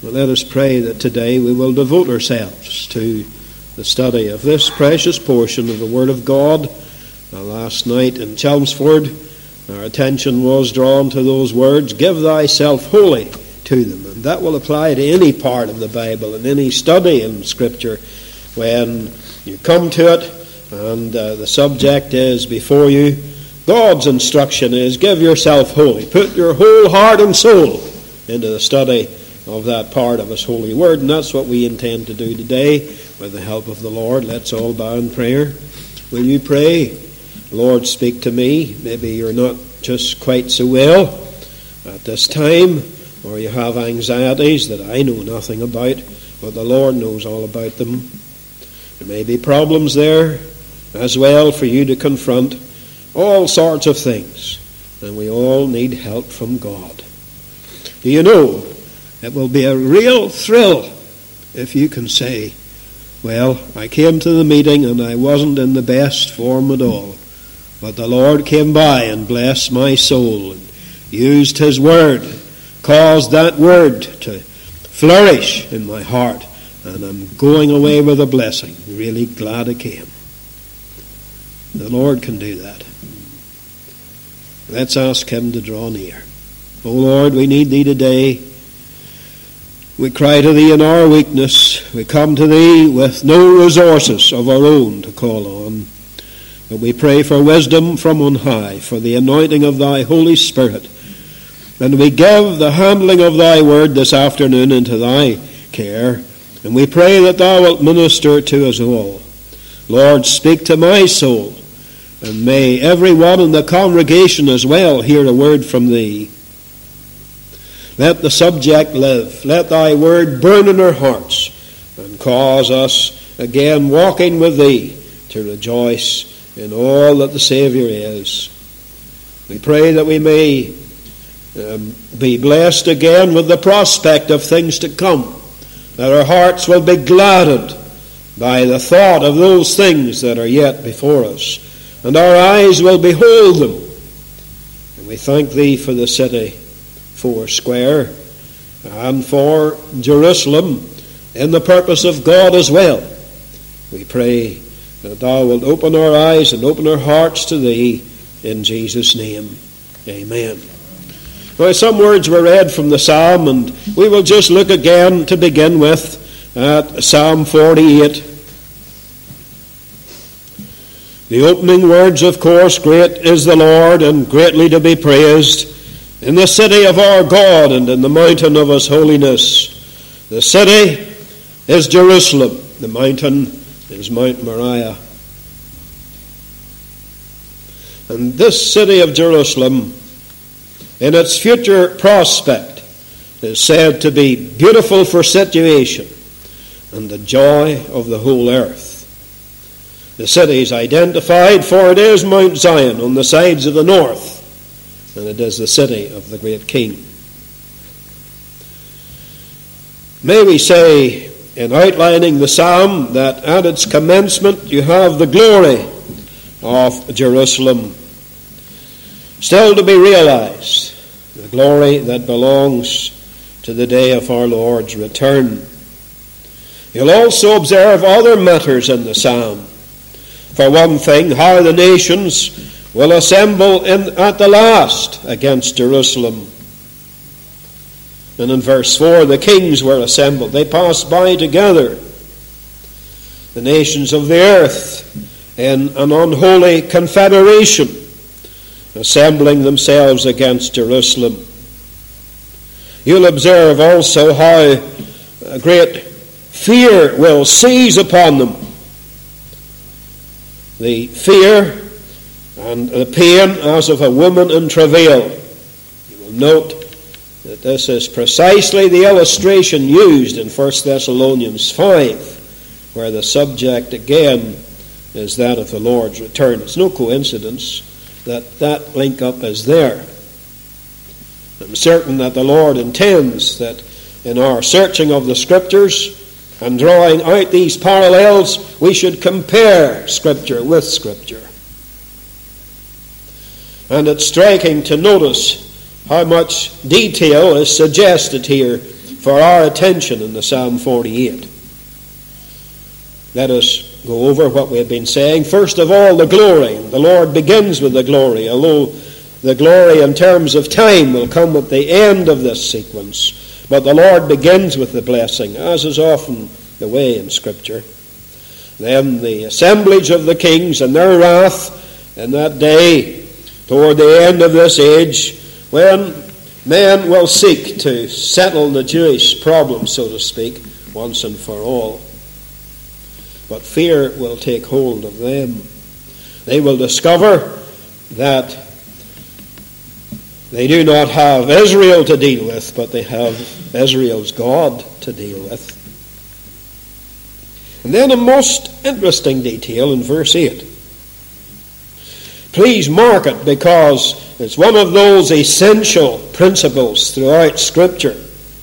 Well, let us pray that today we will devote ourselves to the study of this precious portion of the Word of God. Last night in Chelmsford, our attention was drawn to those words, "Give thyself wholly to them." And that will apply to any part of the Bible and any study in Scripture. When you come to it and the subject is before you, God's instruction is, give yourself wholly. Put your whole heart and soul into the study of that part of His holy Word. And that's what we intend to do today with the help of the Lord. Let's all bow in prayer. Will you pray? Lord, speak to me. Maybe you're not just quite so well at this time, or you have anxieties that I know nothing about, but the Lord knows all about them. There may be problems there as well for you to confront, all sorts of things, and we all need help from God. Do you know, it will be a real thrill if you can say, well, I came to the meeting and I wasn't in the best form at all, but the Lord came by and blessed my soul and used His Word, caused that Word to flourish in my heart, and I'm going away with a blessing. Really glad I came. The Lord can do that. Let's ask Him to draw near. Oh Lord, we need Thee today. We cry to Thee in our weakness. We come to Thee with no resources of our own to call on. But we pray for wisdom from on high, for the anointing of Thy Holy Spirit. And we give the handling of Thy Word this afternoon into Thy care. And we pray that Thou wilt minister to us all. Lord, speak to my soul. And may everyone in the congregation as well hear a word from Thee. Let the subject live. Let Thy Word burn in our hearts and cause us again walking with Thee to rejoice in all that the Saviour is. We pray that we may be blessed again with the prospect of things to come, that our hearts will be gladdened by the thought of those things that are yet before us, and our eyes will behold them. And we thank Thee for the city foursquare and for Jerusalem in the purpose of God as well. We pray that Thou wilt open our eyes and open our hearts to Thee in Jesus' name. Amen. Now, some words were read from the Psalm, and we will just look again to begin with at Psalm 48. The opening words, of course, great is the Lord and greatly to be praised in the city of our God and in the mountain of His holiness. The city is Jerusalem. The mountain is Mount Moriah. And this city of Jerusalem, in its future prospect, is said to be beautiful for situation and the joy of the whole earth. The city is identified, for it is Mount Zion on the sides of the north, and it is the city of the great King. May we say, in outlining the psalm, that at its commencement you have the glory of Jerusalem still to be realized, the glory that belongs to the day of our Lord's return. You'll also observe other matters in the psalm. For one thing, how the nations will assemble at the last against Jerusalem. And in verse 4, the kings were assembled. They passed by together. The nations of the earth in an unholy confederation, assembling themselves against Jerusalem. You'll observe also how a great fear will seize upon them. The fear and the pain as of a woman in travail. You will note that this is precisely the illustration used in 1 Thessalonians 5, where the subject again is that of the Lord's return. It's no coincidence that link-up is there. I'm certain that the Lord intends that in our searching of the Scriptures and drawing out these parallels, we should compare Scripture with Scripture. And it's striking to notice how much detail is suggested here for our attention in the Psalm 48. Let us go over what we have been saying. First of all, the glory. The Lord begins with the glory, although the glory in terms of time will come at the end of this sequence. But the Lord begins with the blessing, as is often the way in Scripture. Then the assemblage of the kings and their wrath in that day, toward the end of this age, when men will seek to settle the Jewish problem, so to speak, once and for all. But fear will take hold of them. They will discover that they do not have Israel to deal with, but they have Israel's God to deal with. And then a most interesting detail in verse 8. Please mark it, because it's one of those essential principles throughout Scripture.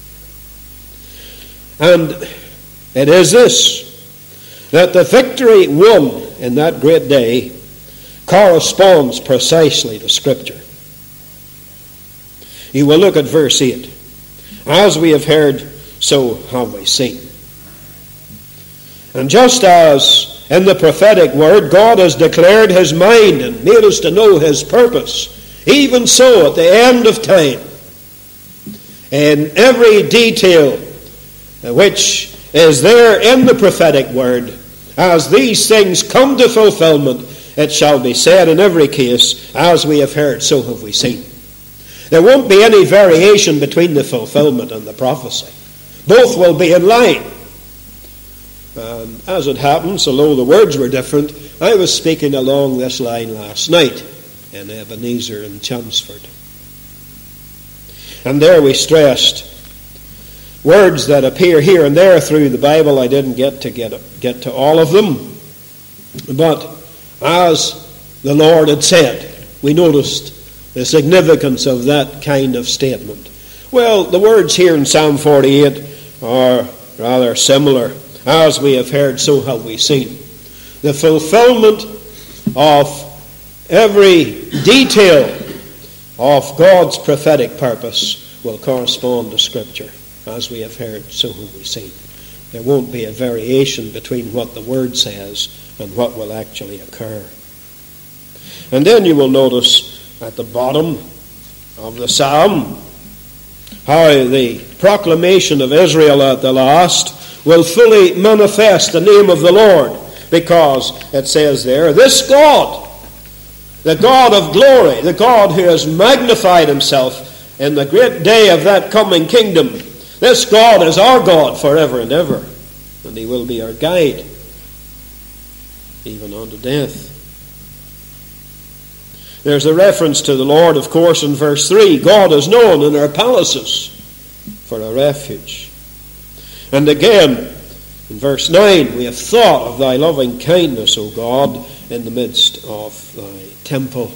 And it is this, that the victory won in that great day corresponds precisely to Scripture. You will look at verse 8. As we have heard, so have we seen. And just as in the prophetic word God has declared his mind and made us to know his purpose, even so at the end of time, in every detail which is there in the prophetic word, as these things come to fulfillment, it shall be said in every case, as we have heard, so have we seen. There won't be any variation between the fulfillment and the prophecy. Both will be in line. As it happens, although the words were different, I was speaking along this line last night in Ebenezer and Chelmsford. And there we stressed words that appear here and there through the Bible. I didn't get to all of them. But as the Lord had said, we noticed the significance of that kind of statement. Well, the words here in Psalm 48 are rather similar. As we have heard, so have we seen. The fulfillment of every detail of God's prophetic purpose will correspond to Scripture. As we have heard, so have we seen. There won't be a variation between what the Word says and what will actually occur. And then you will notice at the bottom of the psalm how the proclamation of Israel at the last will fully manifest the name of the Lord, because it says there, this God, the God of glory, the God who has magnified himself in the great day of that coming kingdom, this God is our God forever and ever, and he will be our guide even unto death. There's a reference to the Lord, of course, in verse 3. God is known in our palaces for a refuge. And again, in verse 9, we have thought of thy loving kindness, O God, in the midst of thy temple.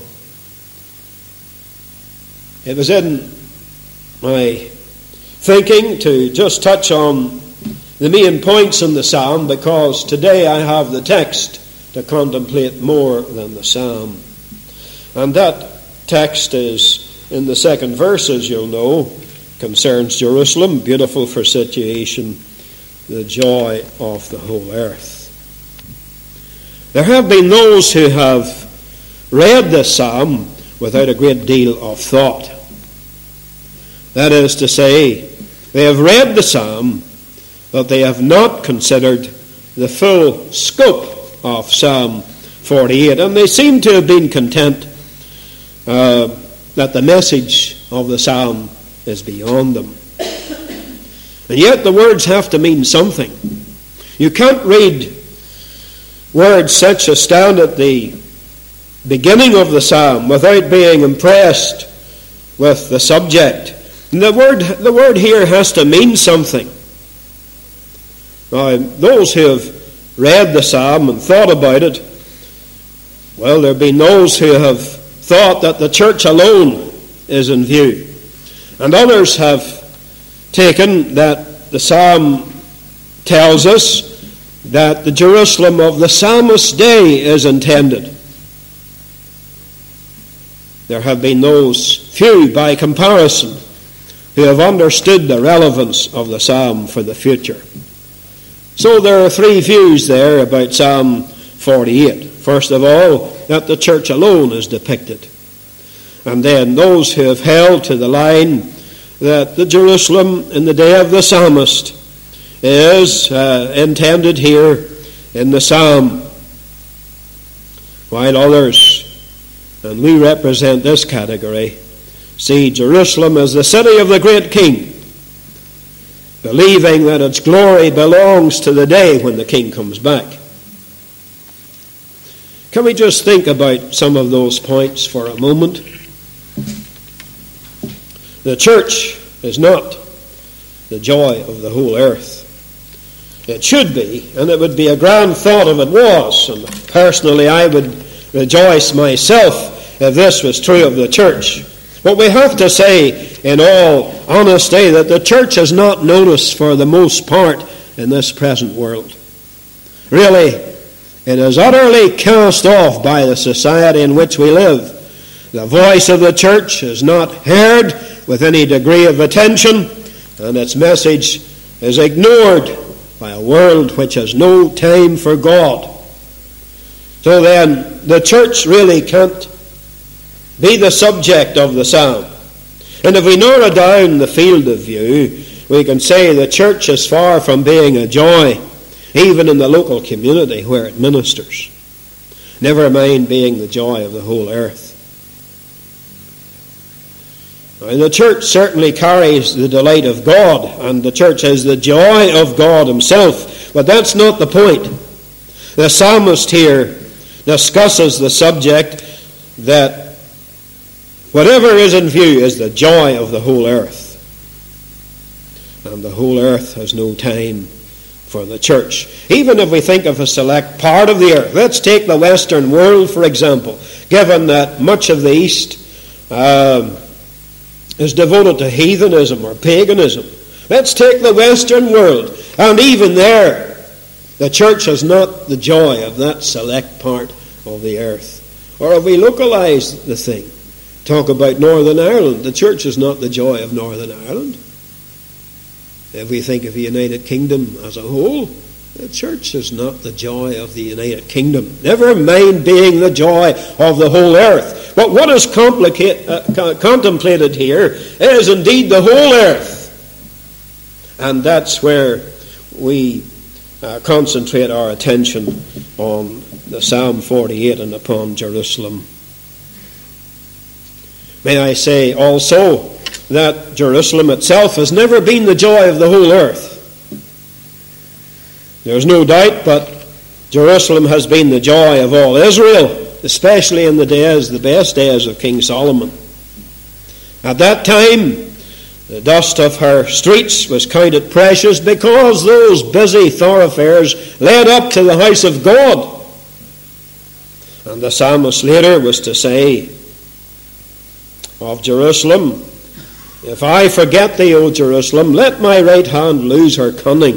It was in my thinking to just touch on the main points in the psalm, because today I have the text to contemplate more than the psalm. And that text is in the second verse, as you'll know, concerns Jerusalem, beautiful for situation, the joy of the whole earth. There have been those who have read this psalm without a great deal of thought. That is to say, they have read the psalm, but they have not considered the full scope of Psalm 48, and they seem to have been content that the message of the psalm is beyond them. And yet the words have to mean something. You can't read words such as stand at the beginning of the psalm without being impressed with the subject. And the word here has to mean something. Now, those who have read the psalm and thought about it, well, there have been those who have thought that the church alone is in view. And others have taken that the psalm tells us that the Jerusalem of the psalmist's day is intended. There have been those few, by comparison, who have understood the relevance of the psalm for the future. So there are three views there about Psalm 48. First of all, that the church alone is depicted. And then those who have held to the line that the Jerusalem in the day of the psalmist is intended here in the psalm, while others, and we represent this category, see Jerusalem as the city of the great king, believing that its glory belongs to the day when the king comes back. Can we just think about some of those points for a moment? The church is not the joy of the whole earth. It should be, and it would be a grand thought if it was. And personally, I would rejoice myself if this was true of the church. But we have to say, in all honesty, that the church is not noticed for the most part in this present world. Really, it is utterly cast off by the society in which we live. The voice of the church is not heard with any degree of attention, and its message is ignored by a world which has no time for God. So then, the church really can't be the subject of the psalm. And if we narrow down the field of view, we can say the church is far from being a joy, even in the local community where it ministers. Never mind being the joy of the whole earth. Now, the church certainly carries the delight of God, and the church is the joy of God himself. But that's not the point. The psalmist here discusses the subject that whatever is in view is the joy of the whole earth. And the whole earth has no time for the church. Even if we think of a select part of the earth, let's take the Western world, for example, given that much of the East is devoted to heathenism or paganism. Let's take the Western world, and even there, the church is not the joy of that select part of the earth. Or if we localize the thing, talk about Northern Ireland, the church is not the joy of Northern Ireland. If we think of the United Kingdom as a whole, the church is not the joy of the United Kingdom. Never mind being the joy of the whole earth. But what is contemplated here is indeed the whole earth. And that's where we concentrate our attention on the Psalm 48 and upon Jerusalem. May I say also that Jerusalem itself has never been the joy of the whole earth. There's no doubt, but Jerusalem has been the joy of all Israel, especially in the best days of King Solomon. At that time, the dust of her streets was counted precious because those busy thoroughfares led up to the house of God. And the psalmist later was to say of Jerusalem, "If I forget thee, O Jerusalem, let my right hand lose her cunning.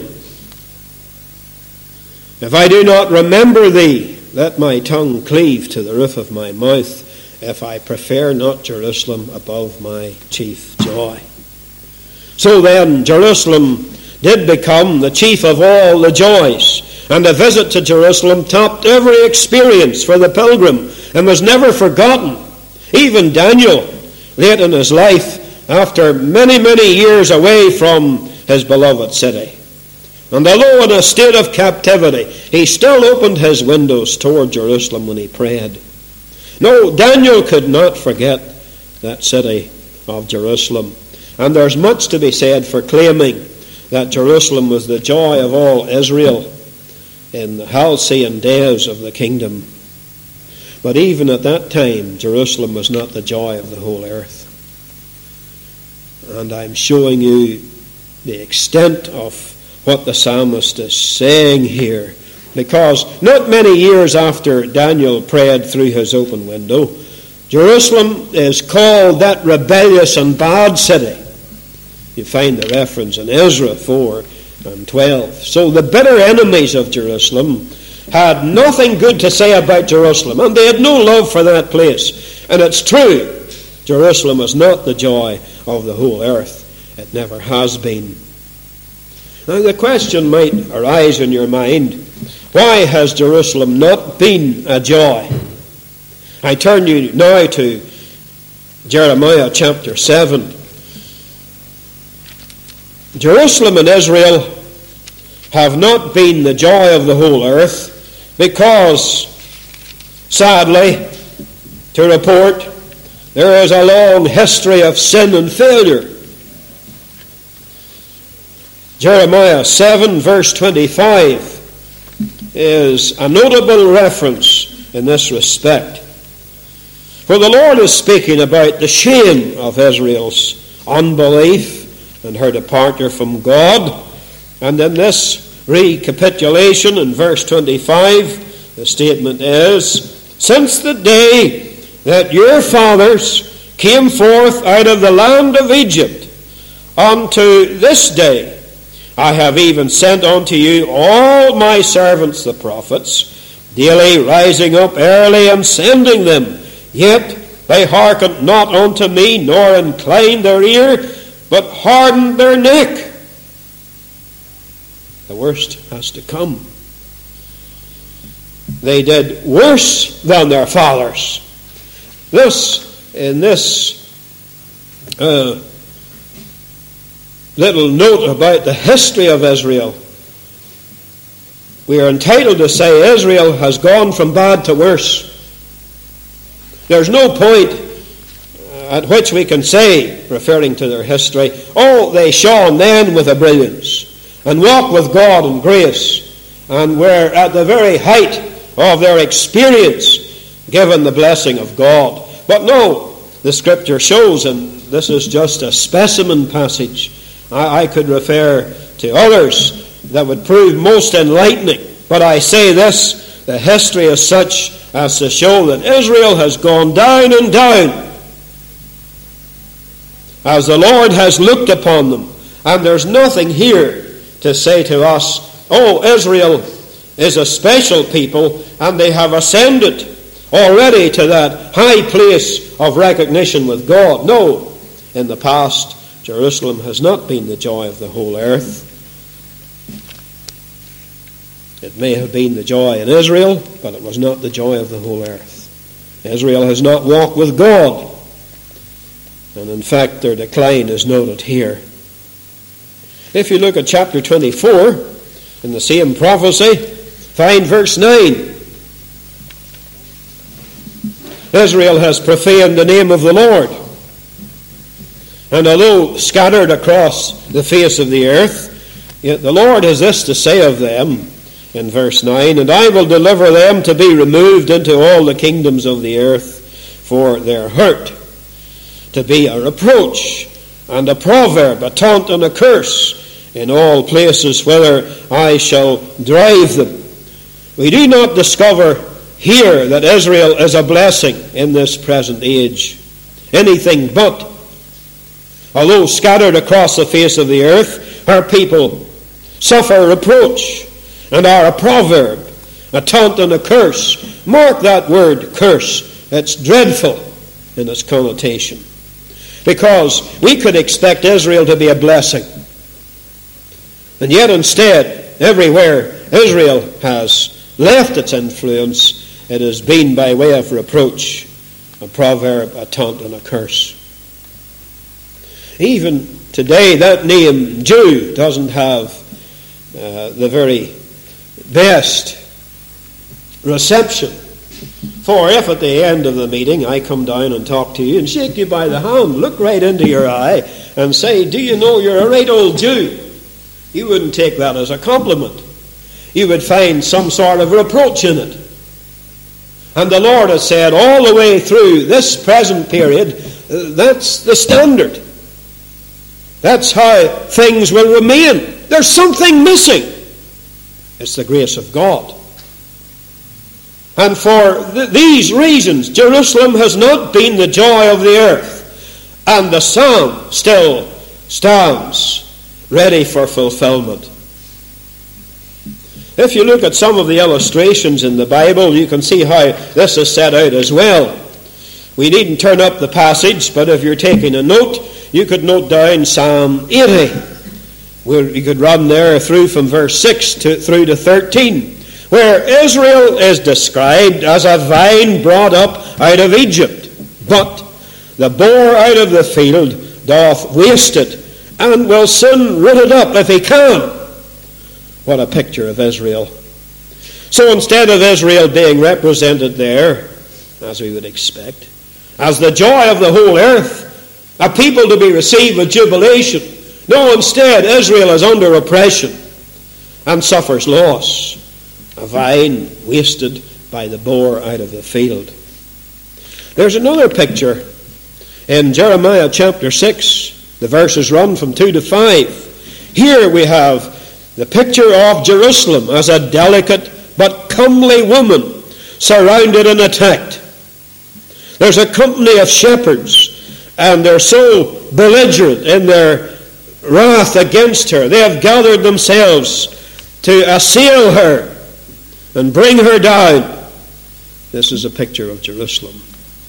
If I do not remember thee, let my tongue cleave to the roof of my mouth, if I prefer not Jerusalem above my chief joy." So then, Jerusalem did become the chief of all the joys, and a visit to Jerusalem topped every experience for the pilgrim and was never forgotten. Even Daniel, late in his life, after many, many years away from his beloved city, and although in a state of captivity, he still opened his windows toward Jerusalem when he prayed. No, Daniel could not forget that city of Jerusalem. And there's much to be said for claiming that Jerusalem was the joy of all Israel in the halcyon days of the kingdom. But even at that time, Jerusalem was not the joy of the whole earth. And I'm showing you the extent of what the psalmist is saying here, because not many years after Daniel prayed through his open window, Jerusalem is called that rebellious and bad city. You find the reference in Ezra 4 and 12. So the bitter enemies of Jerusalem had nothing good to say about Jerusalem, and they had no love for that place. And it's true, Jerusalem is not the joy of the whole earth. It never has been. Now the question might arise in your mind, why has Jerusalem not been a joy? I turn you now to Jeremiah chapter 7. Jerusalem and Israel have not been the joy of the whole earth because, sadly, to report, there is a long history of sin and failure. Jeremiah 7 verse 25 is a notable reference in this respect. For the Lord is speaking about the shame of Israel's unbelief and her departure from God. And in this recapitulation in verse 25, the statement is, since the day that your fathers came forth out of the land of Egypt unto this day, I have even sent unto you all my servants the prophets, daily rising up early and sending them. Yet they hearkened not unto me, nor inclined their ear, but hardened their neck. The worst has to come. They did worse than their fathers. In this little note about the history of Israel, we are entitled to say Israel has gone from bad to worse. There's no point at which we can say, referring to their history, oh, they shone then with a brilliance and walked with God in grace and were at the very height of their experience given the blessing of God. But no, the Scripture shows, and this is just a specimen passage, I could refer to others that would prove most enlightening. But I say this, the history is such as to show that Israel has gone down and down as the Lord has looked upon them. And there's nothing here to say to us, oh, Israel is a special people and they have ascended already to that high place of recognition with God. No, in the past, Jerusalem has not been the joy of the whole earth. It may have been the joy in Israel, but it was not the joy of the whole earth. Israel has not walked with God. And in fact, their decline is noted here. If you look at chapter 24, in the same prophecy, find verse 9. Israel has profaned the name of the Lord. And although scattered across the face of the earth, yet the Lord has this to say of them in verse 9, and I will deliver them to be removed into all the kingdoms of the earth for their hurt, to be a reproach and a proverb, a taunt and a curse in all places whither I shall drive them. We do not discover here that Israel is a blessing in this present age. Anything but. Although scattered across the face of the earth, her people suffer reproach and are a proverb, a taunt and a curse. Mark that word, curse. It's dreadful in its connotation. Because we could expect Israel to be a blessing. And yet instead, everywhere Israel has left its influence, it has been by way of reproach, a proverb, a taunt and a curse. Even today, that name Jew doesn't have the very best reception. For if at the end of the meeting I come down and talk to you and shake you by the hand, look right into your eye and say, do you know you're a right old Jew? You wouldn't take that as a compliment. You would find some sort of reproach in it. And the Lord has said all the way through this present period, that's the standard. That's how things will remain. There's something missing. It's the grace of God. And for these reasons, Jerusalem has not been the joy of the earth. And the psalm still stands ready for fulfillment. If you look at some of the illustrations in the Bible, you can see how this is set out as well. We needn't turn up the passage, but if you're taking a note, you could note down Psalm 80. You could run there through from verse 6 through to 13, where Israel is described as a vine brought up out of Egypt. But the boar out of the field doth waste it, and will soon root it up if he can. What a picture of Israel. So instead of Israel being represented there, as we would expect, as the joy of the whole earth, a people to be received with jubilation, no, instead Israel is under oppression and suffers loss, a vine wasted by the boar out of the field. There's another picture in Jeremiah chapter 6. The verses run from 2 to 5. Here we have the picture of Jerusalem as a delicate but comely woman surrounded and attacked. There's a company of shepherds, and they're so belligerent in their wrath against her. They have gathered themselves to assail her and bring her down. This is a picture of Jerusalem.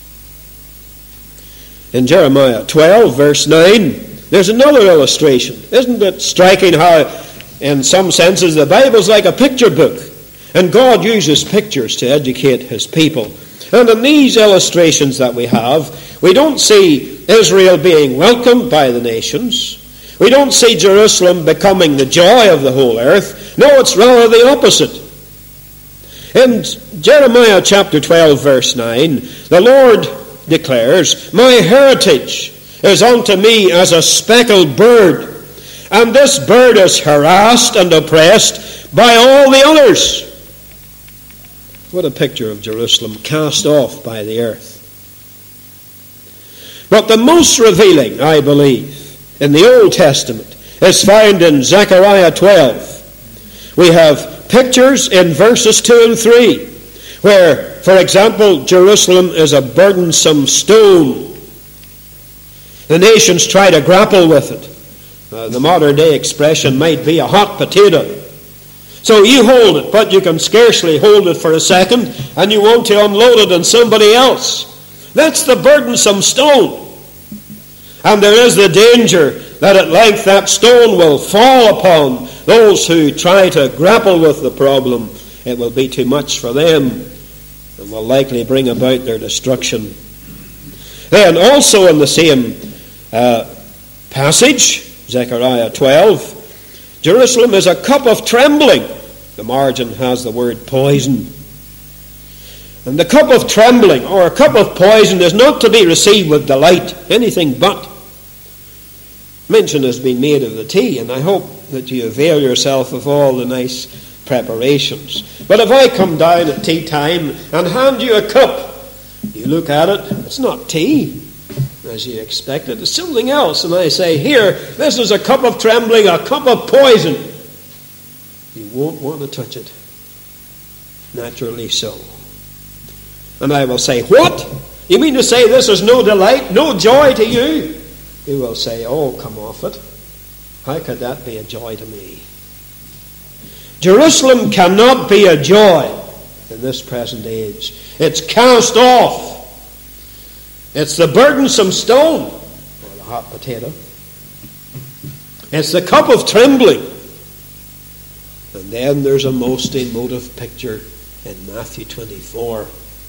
In Jeremiah 12, verse 9, there's another illustration. Isn't it striking how, in some senses, the Bible's like a picture book, and God uses pictures to educate his people. And in these illustrations that we have, we don't see Israel being welcomed by the nations. We don't see Jerusalem becoming the joy of the whole earth. No, it's rather the opposite. In Jeremiah chapter 12, verse 9, the Lord declares, "My heritage is unto me as a speckled bird, and this bird is harassed and oppressed by all the others." What a picture of Jerusalem cast off by the earth. But the most revealing, I believe, in the Old Testament is found in Zechariah 12. We have pictures in verses 2 and 3, where, for example, Jerusalem is a burdensome stone. The nations try to grapple with it. The modern day expression might be a hot potato. So you hold it, but you can scarcely hold it for a second, and you want to unload it on somebody else. That's the burdensome stone. And there is the danger that at length that stone will fall upon those who try to grapple with the problem. It will be too much for them and will likely bring about their destruction. Then also in the same passage, Zechariah 12, Jerusalem is a cup of trembling. The margin has the word poison. And the cup of trembling, or a cup of poison, is not to be received with delight, anything but. Mention has been made of the tea, and I hope that you avail yourself of all the nice preparations. But if I come down at tea time and hand you a cup, you look at it, it's not tea, as you expected, it's something else, and I say, here, this is a cup of trembling, a cup of poison. You won't want to touch it. Naturally so. And I will say, what? You mean to say this is no delight, no joy to you? You will say, oh, come off it. How could that be a joy to me? Jerusalem cannot be a joy in this present age. It's cast off. It's the burdensome stone, or the hot potato. It's the cup of trembling. And then there's a most emotive picture in Matthew 24.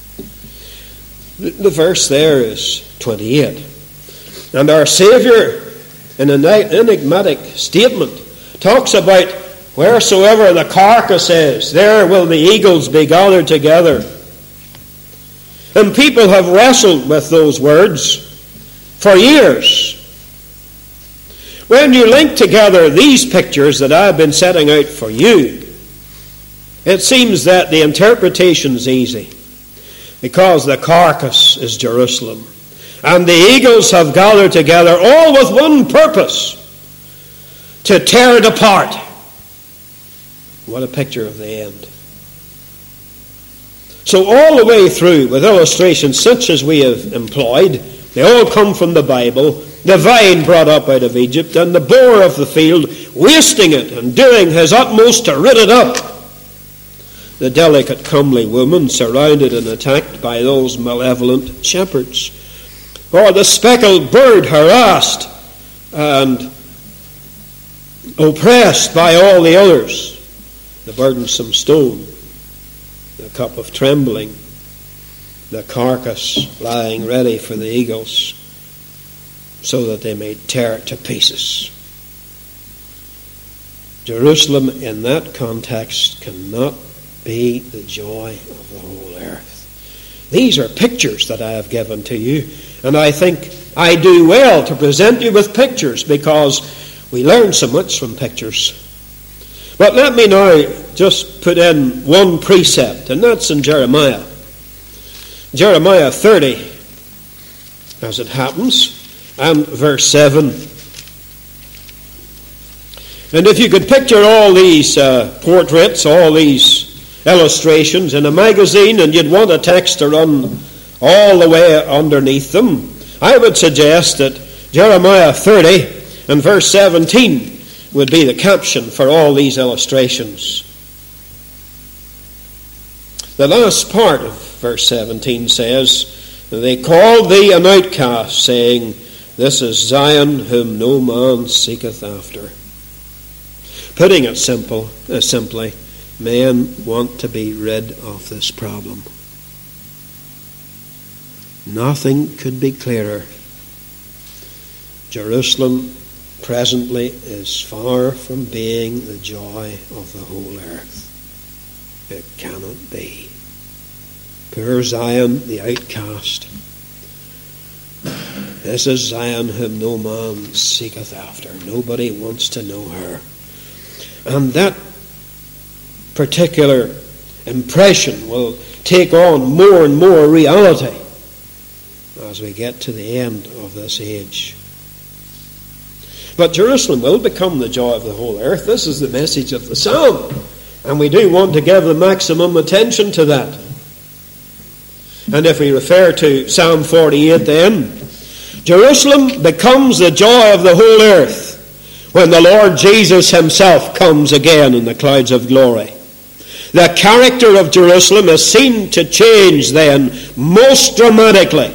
The verse there is 28. And our Savior, in an enigmatic statement, talks about wheresoever the carcass is, there will the eagles be gathered together. And people have wrestled with those words for years. When you link together these pictures that I've been setting out for you, it seems that the interpretation's easy, because the carcass is Jerusalem, and the eagles have gathered together, all with one purpose: to tear it apart. What a picture of the end. So all the way through, with illustrations such as we have employed, they all come from the Bible. The vine brought up out of Egypt, and the boar of the field wasting it and doing his utmost to rid it up. The delicate, comely woman surrounded and attacked by those malevolent shepherds. Or the speckled bird harassed and oppressed by all the others, the burdensome stone, the cup of trembling, the carcass lying ready for the eagles, so that they may tear it to pieces. Jerusalem in that context cannot be the joy of the whole earth. These are pictures that I have given to you, and I think I do well to present you with pictures, because we learn so much from pictures. But let me now just put in one precept, and that's in Jeremiah. Jeremiah 30, as it happens, and verse 7. And if you could picture all these portraits, all these illustrations in a magazine, and you'd want a text to run all the way underneath them, I would suggest that Jeremiah 30 and verse 17 would be the caption for all these illustrations. The last part of verse 17 says, "They called thee an outcast, saying, This is Zion, whom no man seeketh after." Putting it simply, men want to be rid of this problem. Nothing could be clearer. Jerusalem presently is far from being the joy of the whole earth. It cannot be. Poor Zion, the outcast. This is Zion, whom no man seeketh after. Nobody wants to know her. And that particular impression will take on more and more reality as we get to the end of this age. But Jerusalem will become the joy of the whole earth. This is the message of the psalm, and we do want to give the maximum attention to that. And if we refer to Psalm 48 then, Jerusalem becomes the joy of the whole earth when the Lord Jesus himself comes again in the clouds of glory. The character of Jerusalem is seen to change then most dramatically.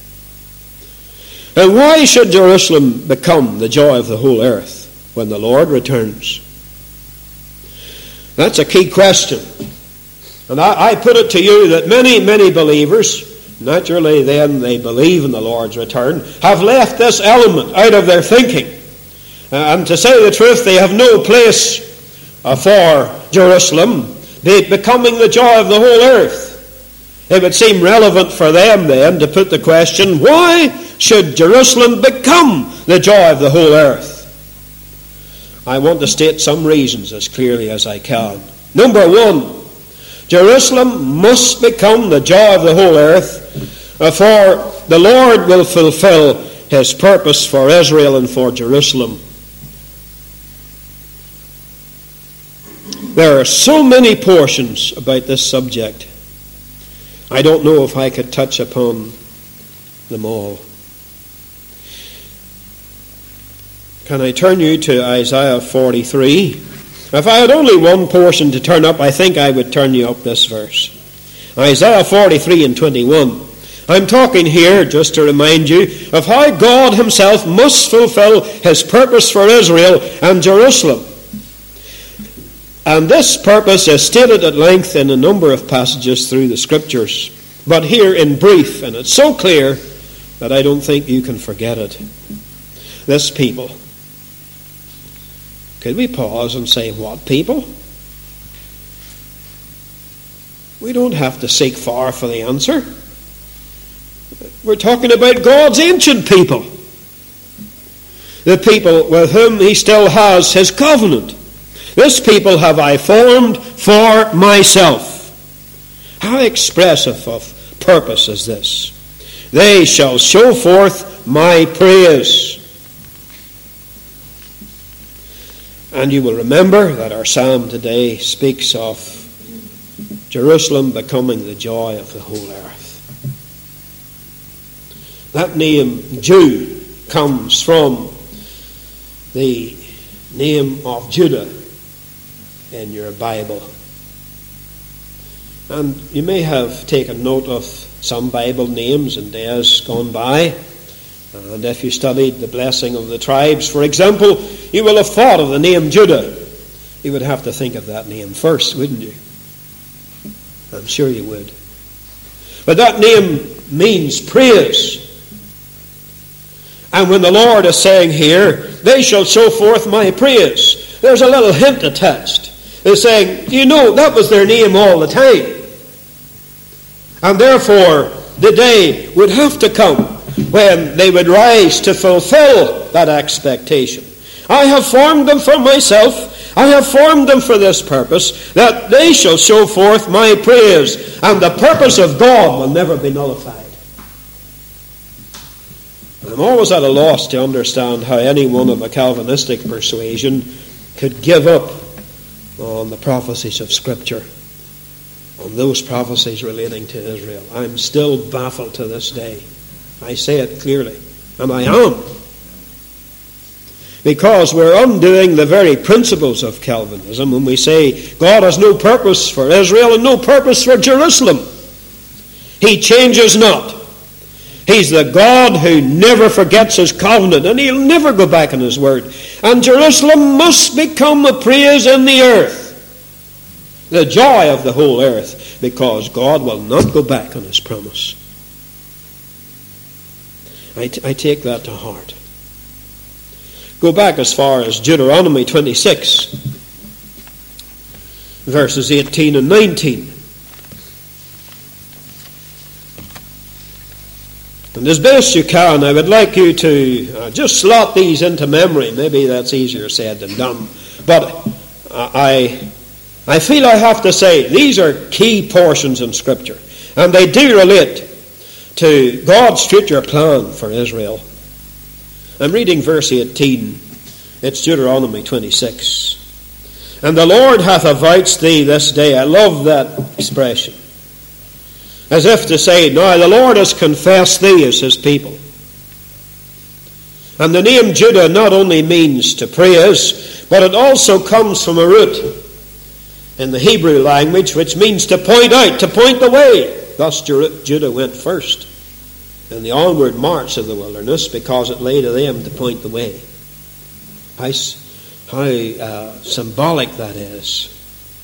And why should Jerusalem become the joy of the whole earth when the Lord returns? That's a key question. And I put it to you that many believers, naturally then they believe in the Lord's return, have left this element out of their thinking. And to say the truth, they have no place for Jerusalem becoming the joy of the whole earth. It would seem relevant for them then to put the question, why should Jerusalem become the joy of the whole earth? I want to state some reasons as clearly as I can. Number one, Jerusalem must become the joy of the whole earth, for the Lord will fulfill his purpose for Israel and for Jerusalem. There are so many portions about this subject. I don't know if I could touch upon them all. Can I turn you to Isaiah 43? If I had only one portion to turn up, I think I would turn you up this verse. Isaiah 43 and 21. I'm talking here, just to remind you, of how God himself must fulfill his purpose for Israel and Jerusalem. And this purpose is stated at length in a number of passages through the Scriptures, but here in brief, and it's so clear that I don't think you can forget it. This people. Could we pause and say, what people? We don't have to seek far for the answer. We're talking about God's ancient people. The people with whom he still has his covenant. This people have I formed for myself. How expressive of purpose is this? They shall show forth my praise. And you will remember that our psalm today speaks of Jerusalem becoming the joy of the whole earth. That name, Jew, comes from the name of Judah in your Bible. And you may have taken note of some Bible names in days gone by. And if you studied the blessing of the tribes, for example, you will have thought of the name Judah. You would have to think of that name first, wouldn't you? I'm sure you would. But that name means praise. And when the Lord is saying here, they shall show forth my praise, there's a little hint attached. They're saying, you know, that was their name all the time. And therefore, the day would have to come when they would rise to fulfill that expectation. I have formed them for myself. I have formed them for this purpose, that they shall show forth my praise. And the purpose of God will never be nullified. I'm always at a loss to understand how anyone of a Calvinistic persuasion could give up on the prophecies of Scripture, on those prophecies relating to Israel. I'm still baffled to this day. I say it clearly, and I am. Because we're undoing the very principles of Calvinism when we say God has no purpose for Israel and no purpose for Jerusalem. He changes not. He's the God who never forgets his covenant, and he'll never go back on his word. And Jerusalem must become a praise in the earth, the joy of the whole earth, because God will not go back on his promise. I take that to heart. Go back as far as Deuteronomy 26, verses 18 and 19. And as best you can, I would like you to just slot these into memory. Maybe that's easier said than done. But I feel I have to say, these are key portions in Scripture. And they do relate to God's future plan for Israel. I'm reading verse 18. It's Deuteronomy 26. And the Lord hath avouched thee this day. I love that expression. As if to say, now the Lord has confessed thee as his people. And the name Judah not only means to praise, but it also comes from a root in the Hebrew language which means to point out, to point the way. Thus Judah went first in the onward march of the wilderness, because it lay to them to point the way. How symbolic that is.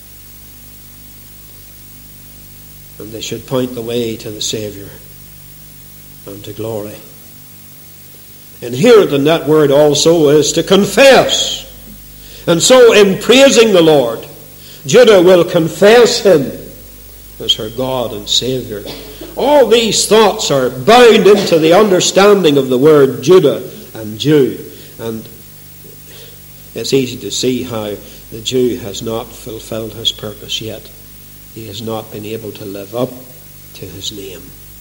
And they should point the way to the Savior and to glory. Inherent in that word also is to confess. And so in praising the Lord, Judah will confess him as her God and Savior. All these thoughts are bound into the understanding of the word Judah and Jew. And it's easy to see how the Jew has not fulfilled his purpose yet. He has not been able to live up to his name.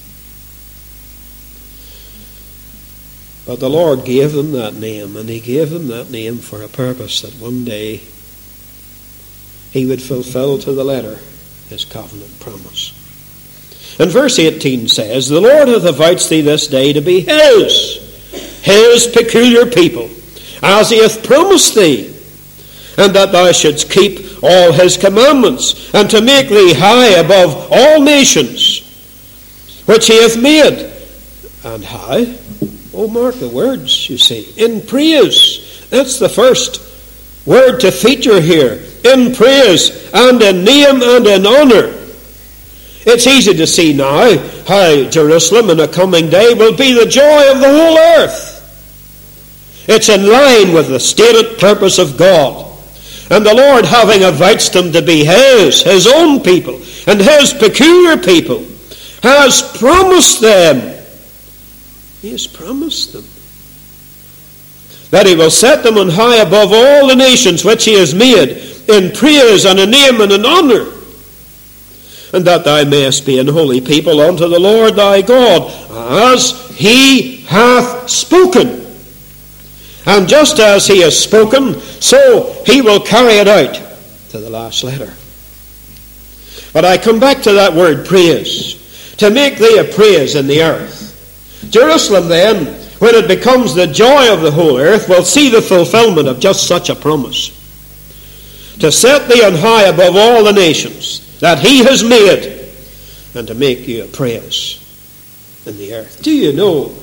But the Lord gave them that name, and he gave them that name for a purpose, that one day he would fulfill to the letter his covenant promise. And verse 18 says, the Lord hath avouched thee this day to be his peculiar people, as he hath promised thee, and that thou shouldst keep all his commandments, and to make thee high above all nations, which he hath made. And how? Oh, mark the words, you see. In praise. That's the first word to feature here. In praise, and in name, and in honour. It's easy to see now how Jerusalem in a coming day will be the joy of the whole earth. It's in line with the stated purpose of God. And the Lord, having avouched them to be his own people, and his peculiar people, has promised them. He has promised them that he will set them on high above all the nations which he has made, in praise and in name and in honour, and that thou mayest be an holy people unto the Lord thy God, as he hath spoken. And just as he has spoken, so he will carry it out to the last letter. But I come back to that word praise. To make thee a praise in the earth. Jerusalem then, when it becomes the joy of the whole earth, will see the fulfillment of just such a promise. To set thee on high above all the nations that he has made, and to make you a praise in the earth. Do you know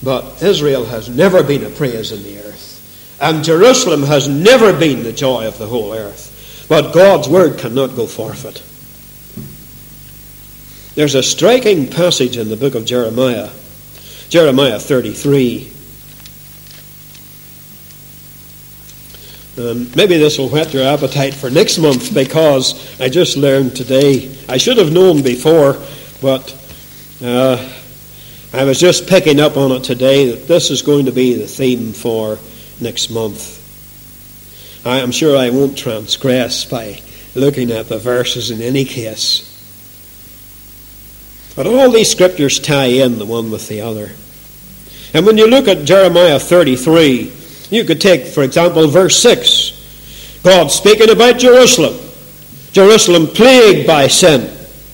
But Israel has never been a praise in the earth. And Jerusalem has never been the joy of the whole earth. But God's word cannot go forfeit. There's a striking passage in the book of Jeremiah. Jeremiah 33. Maybe this will whet your appetite for next month, because I just learned today. I should have known before, but I was just picking up on it today that this is going to be the theme for next month. I am sure I won't transgress by looking at the verses in any case. But all these scriptures tie in the one with the other. And when you look at Jeremiah 33, you could take, for example, verse 6. God speaking about Jerusalem. Jerusalem plagued by sin.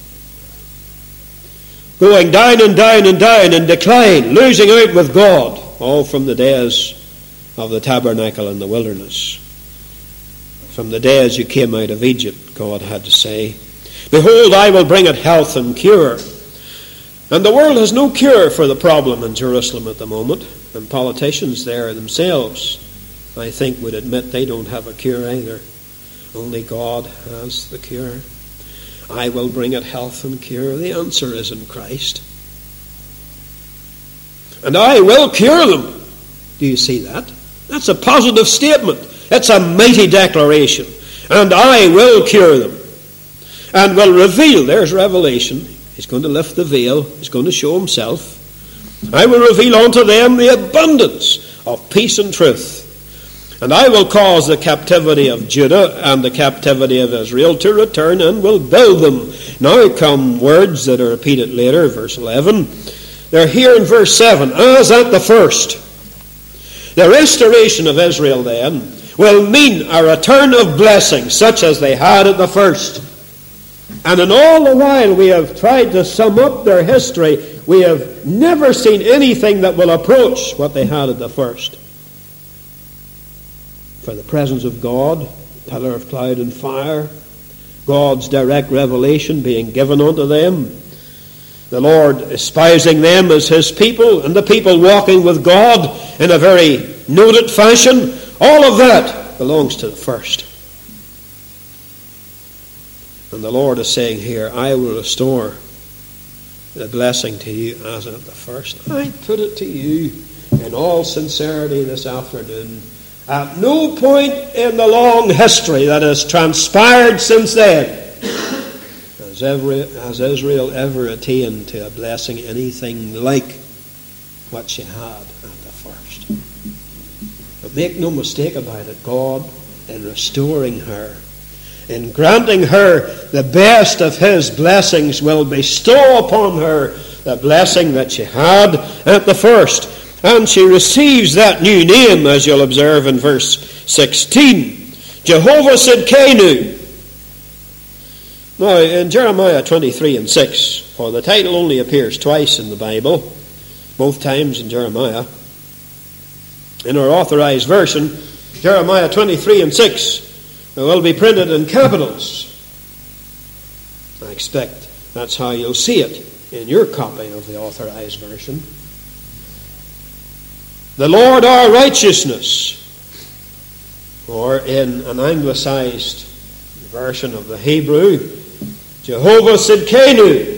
Going down and down and down in decline, losing out with God, all from the days of the tabernacle in the wilderness. From the days you came out of Egypt, God had to say, behold, I will bring it health and cure. And the world has no cure for the problem in Jerusalem at the moment. And politicians there themselves, I think, would admit they don't have a cure either. Only God has the cure. I will bring it health and cure. The answer is in Christ. And I will cure them. Do you see that? That's a positive statement. It's a mighty declaration. And I will cure them. And will reveal. There's revelation. He's going to lift the veil. He's going to show himself. I will reveal unto them the abundance of peace and truth. And I will cause the captivity of Judah and the captivity of Israel to return, and will build them. Now come words that are repeated later, verse 11. They're here in verse 7. As at the first. The restoration of Israel then will mean a return of blessing, such as they had at the first. And in all the while we have tried to sum up their history, we have never seen anything that will approach what they had at the first. For the presence of God, pillar of cloud and fire, God's direct revelation being given unto them, the Lord espousing them as his people, and the people walking with God in a very noted fashion, all of that belongs to the first. And the Lord is saying here, I will restore the blessing to you as at the first. I put it to you in all sincerity this afternoon. At no point in the long history that has transpired since then has Israel ever attained to a blessing anything like what she had at the first. But make no mistake about it, God, in restoring her, in granting her the best of his blessings, will bestow upon her the blessing that she had at the first. And she receives that new name, as you'll observe in verse 16. Jehovah Sidkenu. Now, in Jeremiah 23 and 6, for the title only appears twice in the Bible, both times in Jeremiah. In our authorized version, Jeremiah 23 and 6 will be printed in capitals. I expect that's how you'll see it in your copy of the authorized version. The Lord our righteousness, or in an anglicized version of the Hebrew, Jehovah Sidkenu,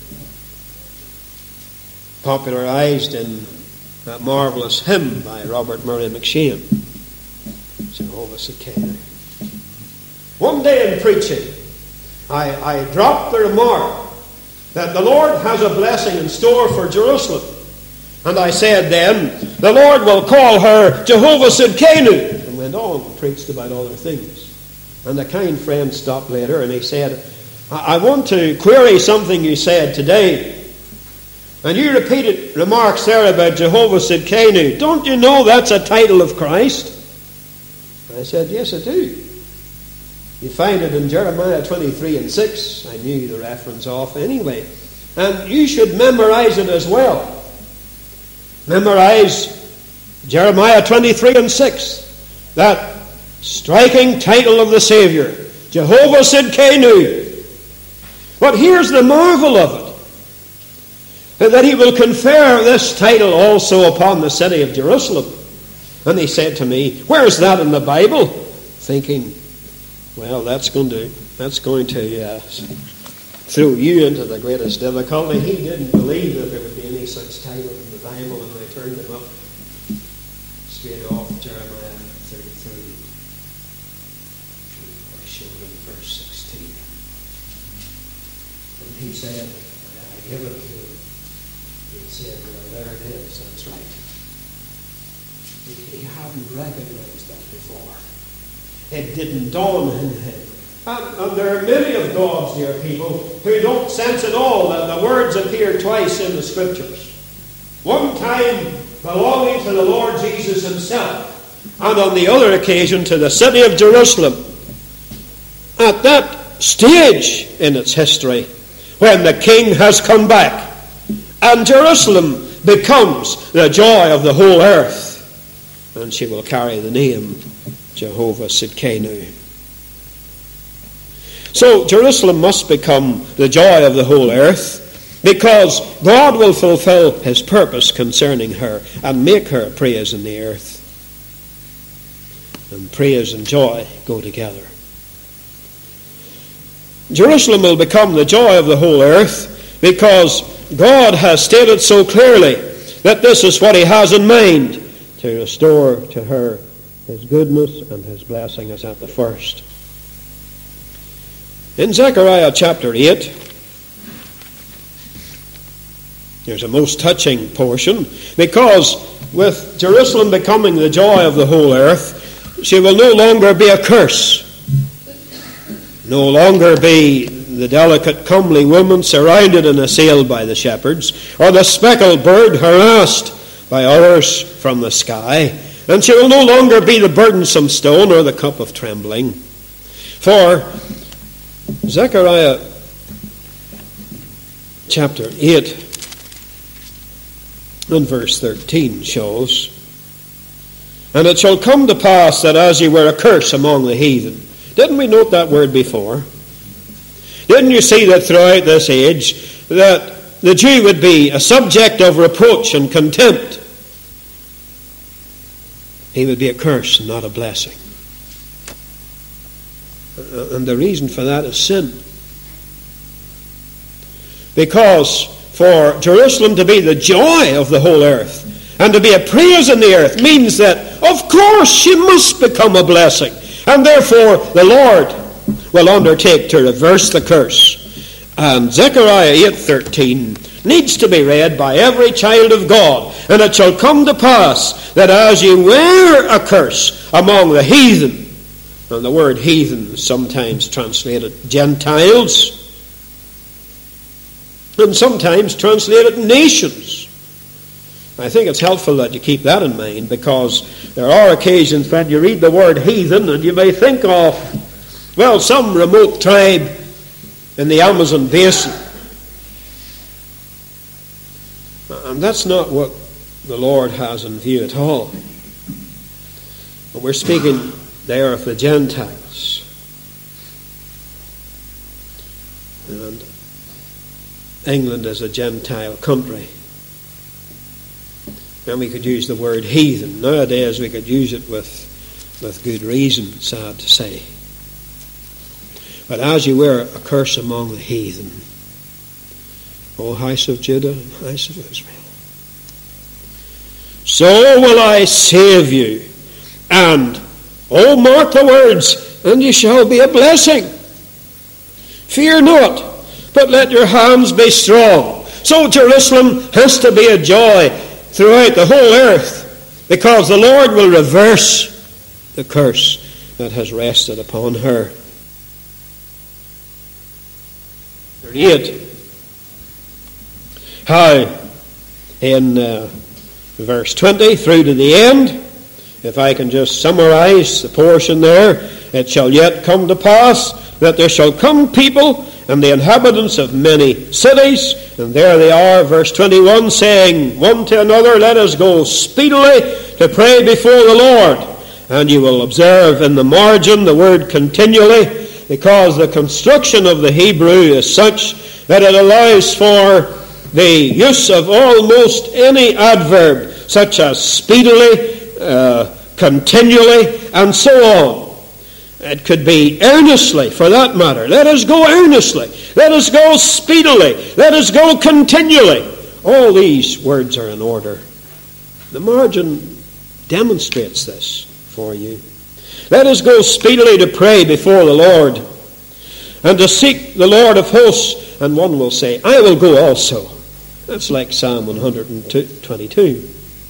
popularized in that marvelous hymn by Robert Murray McShane, Jehovah Sidkenu. One day in preaching, I dropped the remark that the Lord has a blessing in store for Jerusalem. And I said then, the Lord will call her Jehovah Sidkenu. And went on and preached about other things. And a kind friend stopped later and he said, I want to query something you said today. And you repeated remarks there about Jehovah Sidkenu. Don't you know that's a title of Christ? I said, yes, I do. You find it in Jeremiah 23 and 6. I knew the reference off anyway. And you should memorize it as well. Memorize Jeremiah 23 and 6. That striking title of the Savior. Jehovah Sidkenu. But here's the marvel of it. and that he will confer this title also upon the city of Jerusalem. And he said to me, where's that in the Bible? Thinking, well, that's going to throw you into the greatest difficulty. He didn't believe that there would be any such title in the Bible, and I turned him up straight off Jeremiah 33. I showed him verse 16. And he said, I give it to him. He said, well, there it is, that's right. He hadn't recognized that before. It didn't dawn on him. And there are many of God's dear people who don't sense at all that the words appear twice in the Scriptures. One time belonging to the Lord Jesus himself, and on the other occasion to the city of Jerusalem. At that stage in its history, when the King has come back, and Jerusalem becomes the joy of the whole earth, and she will carry the name Jehovah Sidkenu. So Jerusalem must become the joy of the whole earth, because God will fulfill his purpose concerning her and make her praise in the earth. And praise and joy go together. Jerusalem will become the joy of the whole earth because God has stated so clearly that this is what he has in mind, to restore to her his goodness and his blessing as at the first. In Zechariah chapter 8, there's a most touching portion, because with Jerusalem becoming the joy of the whole earth, she will no longer be a curse, no longer be the delicate, comely woman surrounded and assailed by the shepherds, or the speckled bird harassed by others from the sky, and she will no longer be the burdensome stone or the cup of trembling. For Zechariah chapter 8 and verse 13 shows, and it shall come to pass that as ye were a curse among the heathen. Didn't we note that word before? Didn't you see that throughout this age that the Jew would be a subject of reproach and contempt? He would be a curse and not a blessing. And the reason for that is sin. Because for Jerusalem to be the joy of the whole earth and to be a praise in the earth means that, of course, she must become a blessing. And therefore, the Lord will undertake to reverse the curse. And Zechariah 8:13 needs to be read by every child of God. And it shall come to pass that as ye were a curse among the heathen, and the word heathen is sometimes translated Gentiles, and sometimes translated nations. I think it's helpful that you keep that in mind, because there are occasions when you read the word heathen and you may think of, well, some remote tribe in the Amazon basin. And that's not what the Lord has in view at all. But we're speaking there of the Gentiles. And England is a Gentile country. And we could use the word heathen. Nowadays we could use it with good reason, sad to say. But as you were a curse among the heathen, O house of Judah and house of Israel, so will I save you. And, oh, mark the words, and you shall be a blessing. Fear not, but let your hands be strong. So Jerusalem has to be a joy throughout the whole earth, because the Lord will reverse the curse that has rested upon her. 38. How in verse 20 through to the end, if I can just summarize the portion there, it shall yet come to pass that there shall come people and the inhabitants of many cities, and there they are, verse 21, saying one to another, let us go speedily to pray before the Lord. And you will observe in the margin the word continually, because the construction of the Hebrew is such that it allows for the use of almost any adverb, such as speedily, continually, and so on. It could be earnestly, for that matter. Let us go earnestly. Let us go speedily. Let us go continually. All these words are in order. The margin demonstrates this for you. Let us go speedily to pray before the Lord and to seek the Lord of hosts. And one will say, I will go also. That's like Psalm 122.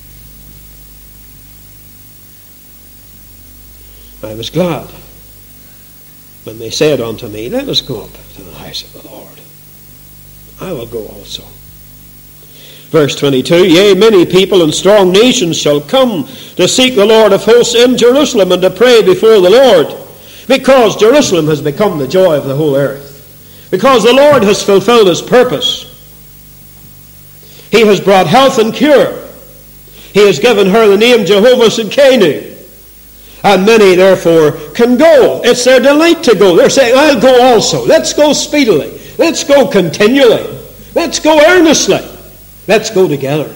I was glad when they said unto me, let us go up to the house of the Lord. I will go also. Verse 22, yea, many people and strong nations shall come to seek the Lord of hosts in Jerusalem and to pray before the Lord. Because Jerusalem has become the joy of the whole earth. Because the Lord has fulfilled his purpose. He has brought health and cure. He has given her the name Jehovah Tsidkenu. And many, therefore, can go. It's their delight to go. They're saying, I'll go also. Let's go speedily. Let's go continually. Let's go earnestly. Let's go together.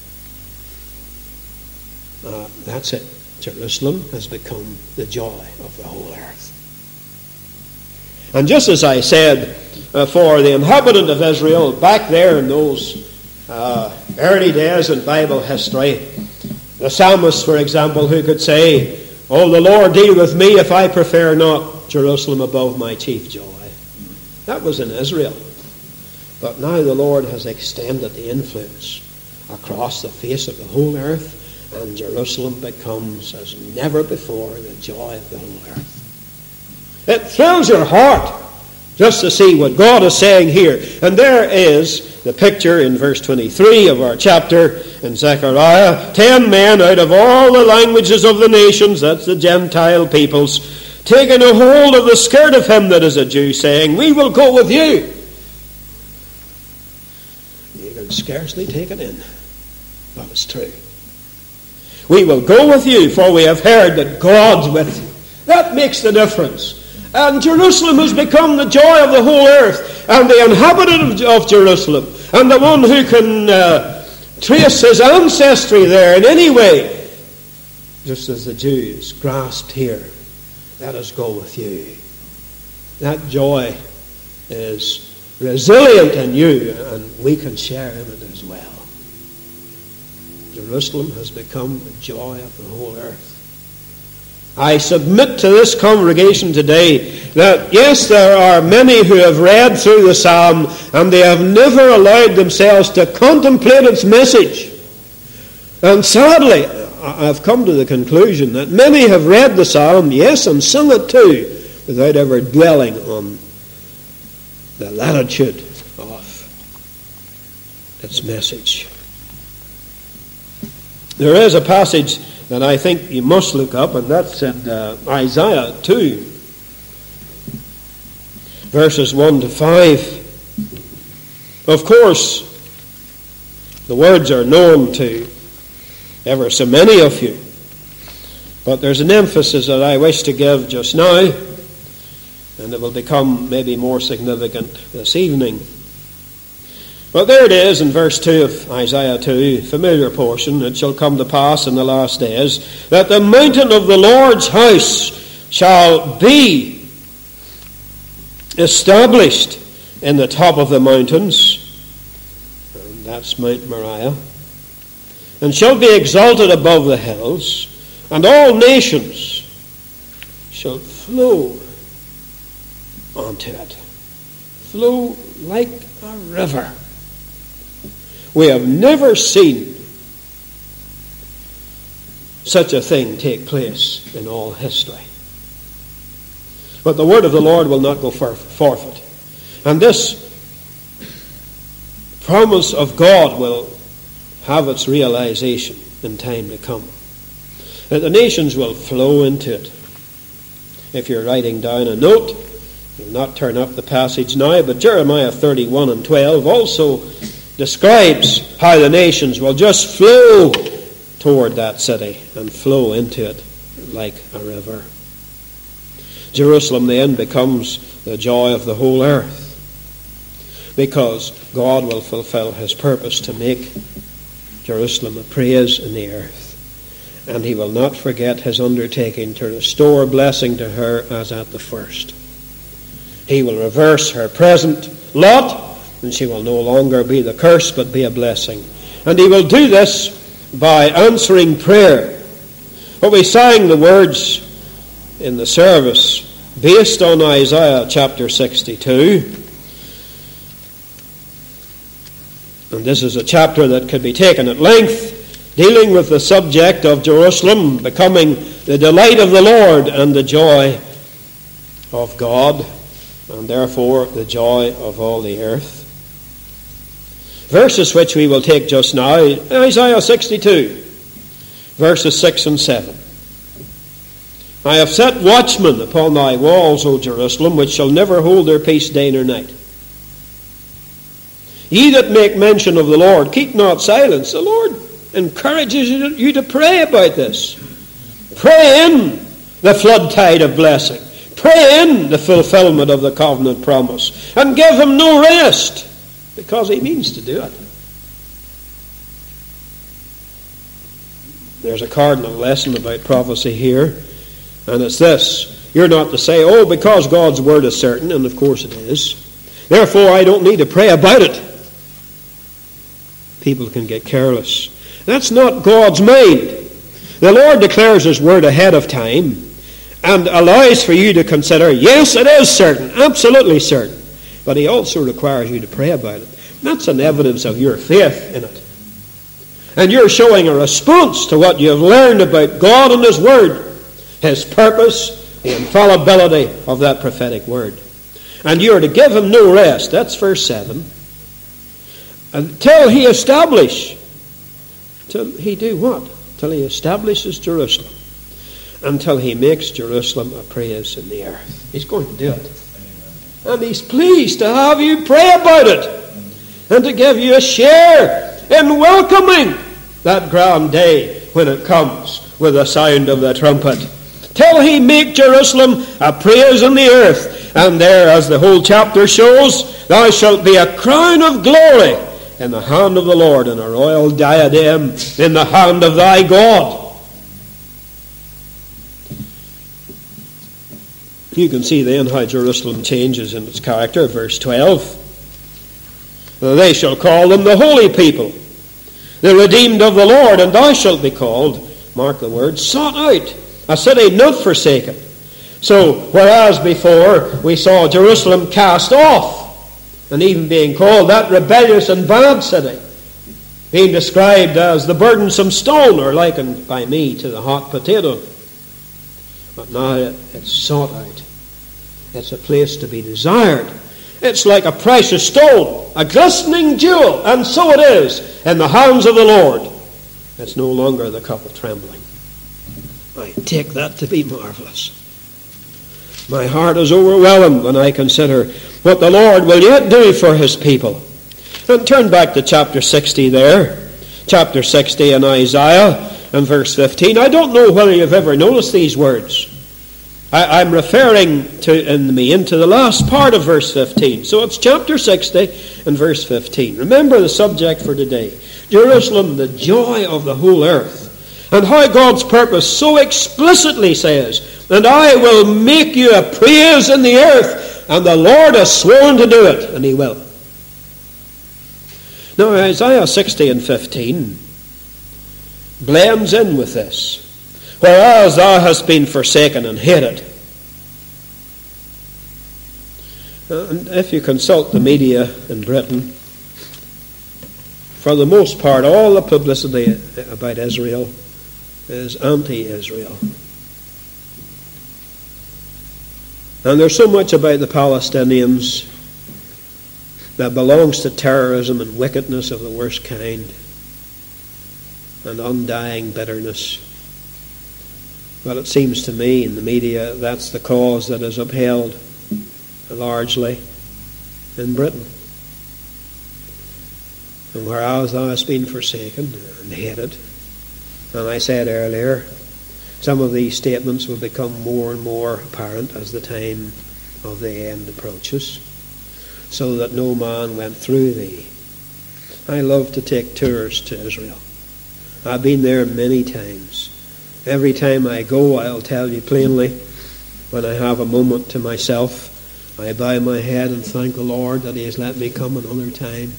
That's it. Jerusalem has become the joy of the whole earth. And just as I said for the inhabitant of Israel, back there in those early days in Bible history, the psalmist, for example, who could say, oh, the Lord deal with me if I prefer not Jerusalem above my chief joy. That was in Israel. But now the Lord has extended the influence across the face of the whole earth, and Jerusalem becomes as never before the joy of the whole earth. It thrills your heart just to see what God is saying here. And there is the picture in verse 23 of our chapter in Zechariah. 10 men out of all the languages of the nations, that's the Gentile peoples, taking a hold of the skirt of him that is a Jew, saying, we will go with you. You can scarcely take it in, but it's true. We will go with you, for we have heard that God's with you. That makes the difference. And Jerusalem has become the joy of the whole earth, and the inhabitant of Jerusalem, and the one who can trace his ancestry there in any way, just as the Jews grasped here, let us go with you. That joy is resilient in you, and we can share in it as well. Jerusalem has become the joy of the whole earth. I submit to this congregation today that, yes, there are many who have read through the psalm and they have never allowed themselves to contemplate its message. And sadly, I've come to the conclusion that many have read the psalm, yes, and sung it too, without ever dwelling on the latitude of its message. There is a passage that I think you must look up, and that's in Isaiah 2, verses 1 to 5. Of course, the words are known to ever so many of you, but there's an emphasis that I wish to give just now, and it will become maybe more significant this evening. But there it is in verse 2 of Isaiah 2, familiar portion. It shall come to pass in the last days that the mountain of the Lord's house shall be established in the top of the mountains, and that's Mount Moriah, and shall be exalted above the hills, and all nations shall flow onto it. Flow like a river. We have never seen such a thing take place in all history. But the word of the Lord will not go forfeit. And this promise of God will have its realization in time to come. That the nations will flow into it. If you're writing down a note, you'll not turn up the passage now, but Jeremiah 31 and 12 also describes how the nations will just flow toward that city and flow into it like a river. Jerusalem then becomes the joy of the whole earth. because God will fulfill his purpose to make Jerusalem a praise in the earth. And he will not forget his undertaking to restore blessing to her as at the first. He will reverse her present lot, and she will no longer be the curse but be a blessing. And he will do this by answering prayer. But we sang the words in the service based on Isaiah chapter 62. And this is a chapter that could be taken at length, dealing with the subject of Jerusalem becoming the delight of the Lord and the joy of God, and therefore the joy of all the earth. Verses which we will take just now, Isaiah 62, verses 6 and 7. I have set watchmen upon thy walls, O Jerusalem, which shall never hold their peace day nor night. Ye that make mention of the Lord, keep not silence. The Lord encourages you to pray about this. Pray in the flood tide of blessing. Pray in the fulfillment of the covenant promise. And give him no rest, because he means to do it. There's a cardinal lesson about prophecy here, and it's this. You're not to say, oh, because God's word is certain, and of course it is, therefore I don't need to pray about it. People can get careless. That's not God's mind. The Lord declares his word ahead of time and allows for you to consider, yes, it is certain, absolutely certain. But he also requires you to pray about it. That's an evidence of your faith in it. And you're showing a response to what you have learned about God and his word, his purpose, the infallibility of that prophetic word. And you're to give him no rest. That's verse 7. Until he establish. Till he do what? Till he establishes Jerusalem. Until he makes Jerusalem a praise in the earth. He's going to do it. And he's pleased to have you pray about it. And to give you a share in welcoming that grand day when it comes with the sound of the trumpet. Till he make Jerusalem a praise in the earth. And there, as the whole chapter shows, thou shalt be a crown of glory in the hand of the Lord, and a royal diadem in the hand of thy God. You can see then how Jerusalem changes in its character. Verse 12. They shall call them the holy people, the redeemed of the Lord, and thou shalt be called, mark the word, sought out, a city not forsaken. So, whereas before we saw Jerusalem cast off, and even being called that rebellious and bad city, being described as the burdensome stone, or likened by me to the hot potato. But now it's sought out. It's a place to be desired. It's like a precious stone, a glistening jewel, and so it is in the hands of the Lord. It's no longer the cup of trembling. I take that to be marvelous. My heart is overwhelmed when I consider what the Lord will yet do for his people. And turn back to chapter 60 there. Chapter 60 in Isaiah and verse 15. I don't know whether you've ever noticed these words. I'm referring into the last part of verse 15. So it's chapter 60 and verse 15. Remember the subject for today. Jerusalem, the joy of the whole earth. And how God's purpose so explicitly says, and I will make you a praise in the earth, and the Lord has sworn to do it, and he will. Now Isaiah 60 and 15 blends in with this. Whereas thou hast been forsaken and hated. And if you consult the media in Britain, for the most part, all the publicity about Israel is anti-Israel. And there's so much about the Palestinians that belongs to terrorism and wickedness of the worst kind and undying bitterness. But it seems to me in the media that's the cause that is upheld largely in Britain. And whereas thou hast been forsaken and hated, and I said earlier, some of these statements will become more and more apparent as the time of the end approaches. so that no man went through thee. I love to take tours to Israel. I've been there many times. Every time I go, I'll tell you plainly, when I have a moment to myself, I bow my head and thank the Lord that he has let me come another time.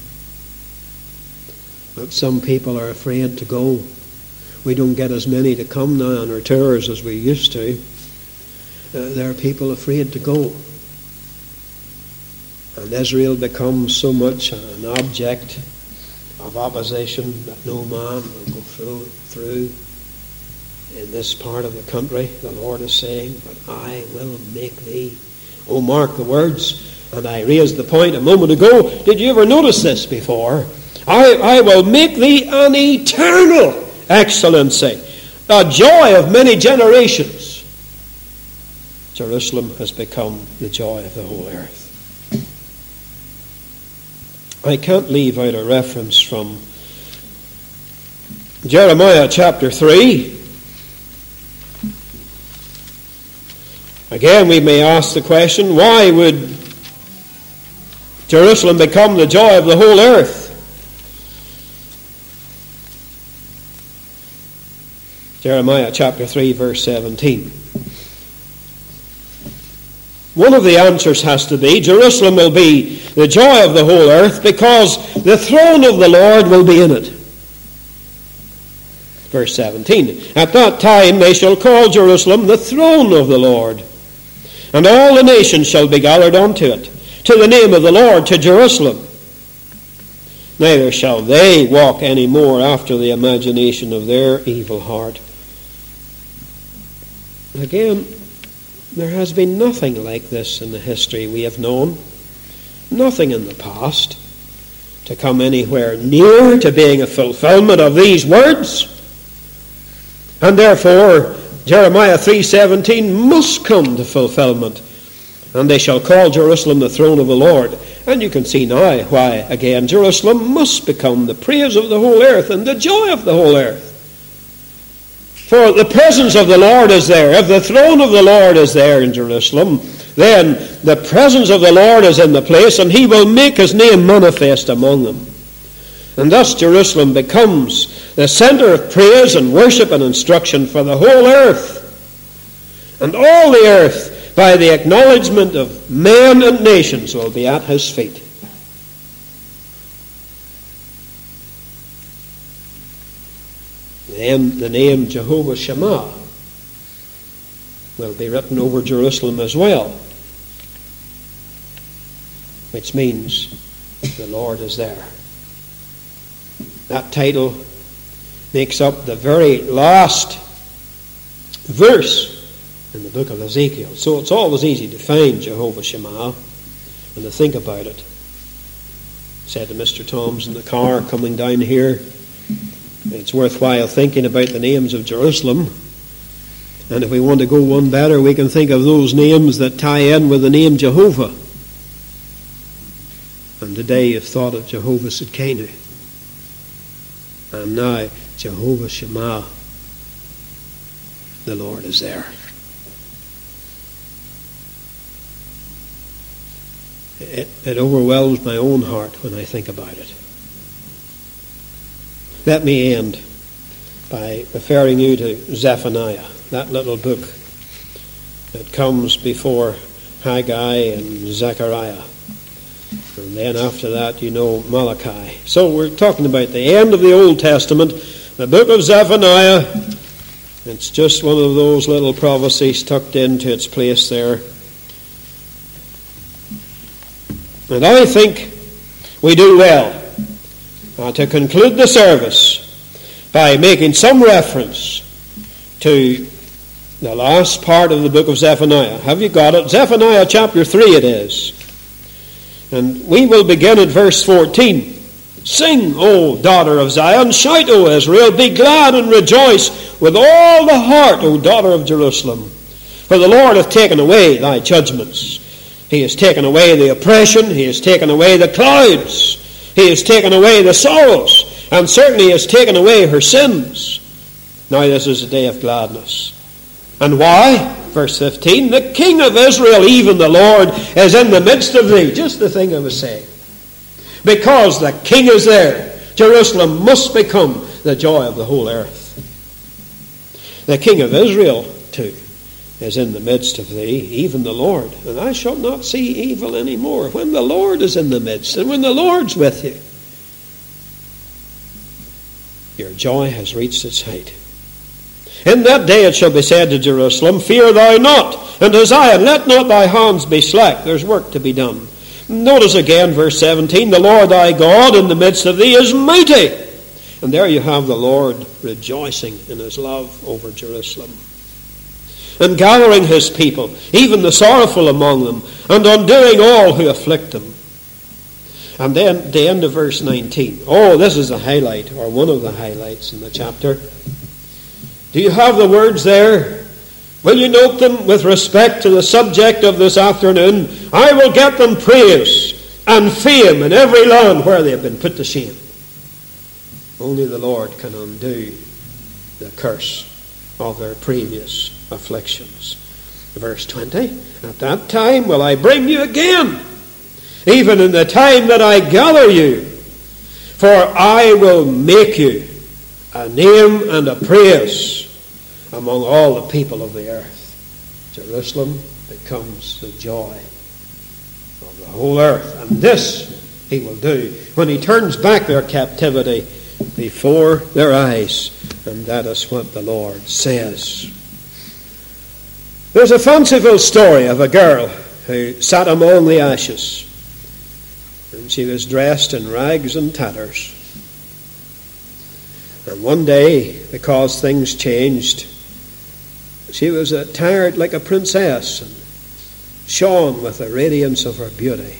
But some people are afraid to go. We don't get as many to come now on our tours as we used to. There are people afraid to go. And Israel becomes so much an object of opposition that no man will go through. In this part of the country, the Lord is saying, but I will make thee. Oh, mark the words. And I raised the point a moment ago. Did you ever notice this before? I will make thee an eternal excellency, a joy of many generations. Jerusalem has become the joy of the whole earth. I can't leave out a reference from Jeremiah chapter 3. Again, we may ask the question, why would Jerusalem become the joy of the whole earth? Jeremiah chapter 3, verse 17. One of the answers has to be, Jerusalem will be the joy of the whole earth because the throne of the Lord will be in it. Verse 17. At that time they shall call Jerusalem the throne of the Lord, and all the nations shall be gathered unto it, to the name of the Lord, to Jerusalem. Neither shall they walk any more after the imagination of their evil heart. Again, there has been nothing like this in the history we have known. Nothing in the past to come anywhere near to being a fulfillment of these words. And therefore, Jeremiah 3:17 must come to fulfillment. And they shall call Jerusalem the throne of the Lord. And you can see now why, again, Jerusalem must become the praise of the whole earth and the joy of the whole earth. For the presence of the Lord is there. If the throne of the Lord is there in Jerusalem, then the presence of the Lord is in the place, and he will make his name manifest among them. And thus Jerusalem becomes the center of praise and worship and instruction for the whole earth. And all the earth, by the acknowledgement of men and nations, will be at his feet. Then the name Jehovah Shammah will be written over Jerusalem as well, which means the Lord is there. That title makes up the very last verse in the book of Ezekiel. So it's always easy to find Jehovah Shammah and to think about it. I said to Mr. Toms in the car coming down here, it's worthwhile thinking about the names of Jerusalem. And if we want to go one better, we can think of those names that tie in with the name Jehovah. And today you've thought of Jehovah Tsidkenu. And now Jehovah Shammah. The Lord is there. It overwhelms my own heart when I think about it. Let me end by referring you to Zephaniah, that little book that comes before Haggai and Zechariah. And then after that, you know, Malachi. So we're talking about the end of the Old Testament, the book of Zephaniah. It's just one of those little prophecies tucked into its place there. And I think we do well to conclude the service by making some reference to the last part of the book of Zephaniah. Have you got it? Zephaniah chapter 3 it is. And we will begin at verse 14. Sing, O daughter of Zion, shout, O Israel, be glad and rejoice with all the heart, O daughter of Jerusalem. For the Lord hath taken away thy judgments. He has taken away the oppression, he has taken away the clouds, he has taken away the sorrows, and certainly has taken away her sins. Now this is a day of gladness. And why? Verse 15, the the King of Israel, even the Lord, is in the midst of thee. Just the thing I was saying. Because the King is there, Jerusalem must become the joy of the whole earth. The King of Israel, too, is in the midst of thee, even the Lord. And I shall not see evil any more. When the Lord is in the midst, and when the Lord's with you, your joy has reached its height. In that day it shall be said to Jerusalem, fear thou not, and to Zion, let not thy hands be slack. There's work to be done. Notice again verse 17, the Lord thy God in the midst of thee is mighty. And there you have the Lord rejoicing in his love over Jerusalem, and gathering his people, even the sorrowful among them, and undoing all who afflict them. And then the end of verse 19. Oh, this is the highlight, or one of the highlights in the chapter. Do you have the words there? Will you note them with respect to the subject of this afternoon? I will get them praise and fame in every land where they have been put to shame. Only the Lord can undo the curse of their previous afflictions. Verse 20, at that time will I bring you again, even in the time that I gather you, for I will make you a name and a praise among all the people of the earth. Jerusalem becomes the joy of the whole earth. And this he will do when he turns back their captivity before their eyes. And that is what the Lord says. There's a fanciful story of a girl who sat among the ashes, and she was dressed in rags and tatters. And one day, because things changed, she was attired like a princess and shone with the radiance of her beauty.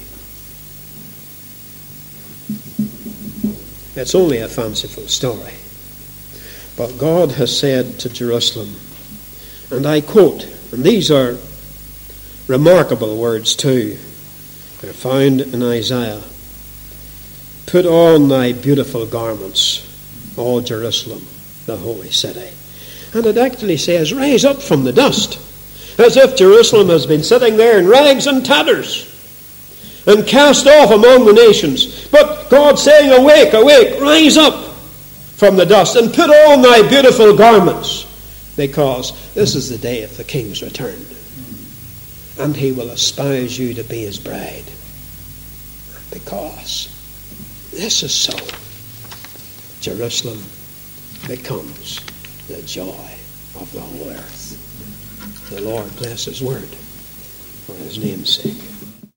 It's only a fanciful story. But God has said to Jerusalem, and I quote, and these are remarkable words too. They're found in Isaiah. Put on thy beautiful garments, O Jerusalem, the holy city. And it actually says, rise up from the dust. As if Jerusalem has been sitting there in rags and tatters and cast off among the nations. But God saying, awake, awake, rise up from the dust and put on thy beautiful garments, because this is the day of the King's return. And he will espouse you to be his bride. Because this is so, Jerusalem becomes the joy of the whole earth. The Lord bless his word for his name's sake.